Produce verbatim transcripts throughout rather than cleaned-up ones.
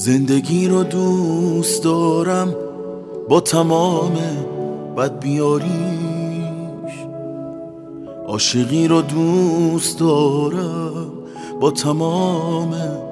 زندگی رو دوست دارم با تمام بدبیاریش، عاشقی رو دوست دارم با تمام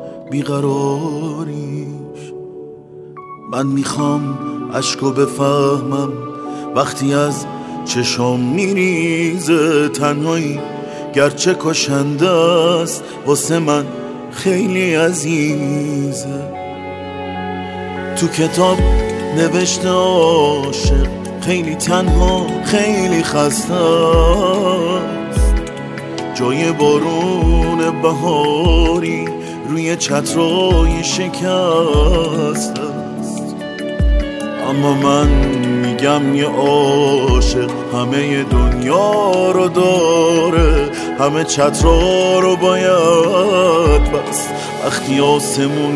بیقراریش. من میخوام عشقو بفهمم وقتی از چشام میریزه، تنهایی گرچه کشنده است واسه من خیلی عزیزه. تو کتاب نوشته عاشق خیلی تنها خیلی خسته است، جای بارون بهاری روی چترای شکست است. اما من میگم یه عاشق همه دنیا رو داره، همه چترا رو باید بس وقتی آسمون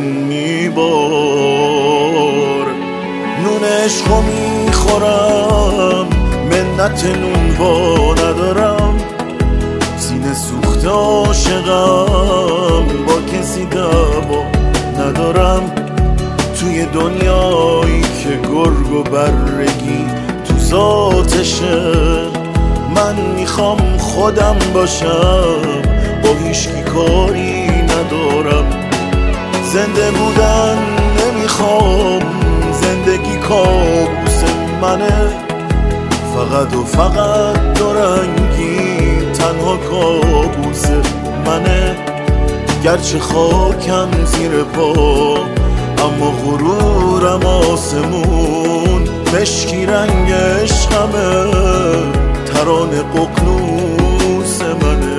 میبار. نون عشقو میخورم منت نون وا ندارم، سینه سوخته عاشقم با کسی دعوا ندارم. توی دنیایی که گرگ و برگی تو ذاتشه، من میخوام خودم باشم با هیچکی کاری ندارم. زنده بودن نمیخوام، زندگی کابوس منه، فقط و فقط دورنگی تنها کابوس منه. گرچه خاکم زیر پا اما غرورم آسمون، مشکی رنگ عشقمه ترانه ققنوس منه.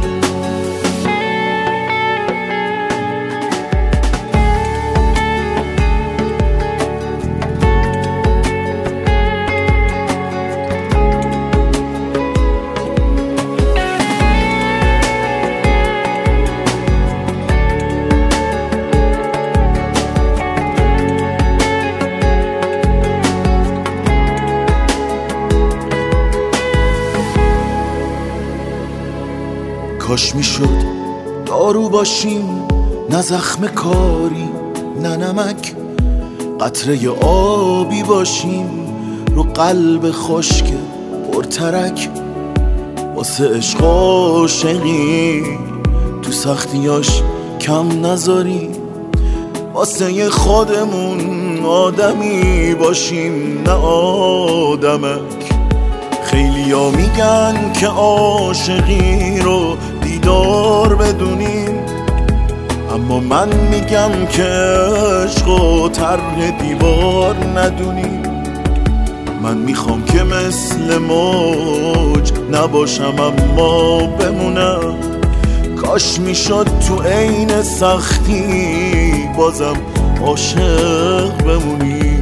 کاش میشد دارو باشیم، نه زخم کاری نه نمک، قطره آبی باشیم رو قلب خشک پرترک. واسه عشق عاشقی تو سختیاش کم نذاریم، واسه خودمون آدمی باشیم نه آدمک. خیلیا میگن که عاشقی رو دیدار بدونیم، اما من میگم که عشق و طرح دیوار ندونیم. من میخوام که مثل موج نباشم اما بمونم، کاش میشد تو عین سختی بازم عاشق بمونیم.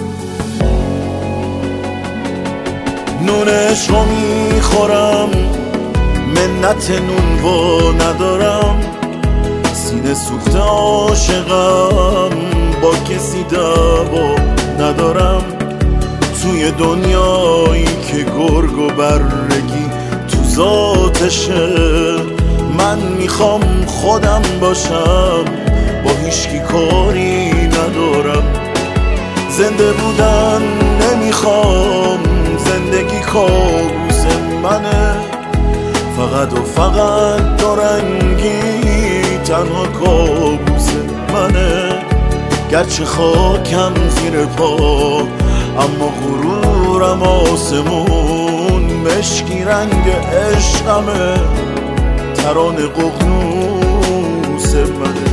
نون عشقو میخورم منت نون وا ندارم، سینه سوخته عاشقم با کسی دعوا ندارم. توی دنیایی که گرگ و برگی تو ذاتشه، من میخوام خودم باشم با هیچکی کاری ندارم. زنده بودن نمیخوام، زندگی کابوس منه، فقط و فقط دورنگی تنها کابوس منه. گرچه خاکم زیر پا اما غرورم آسمون، مشکی رنگ عشقمه ترانه ققنوس منه.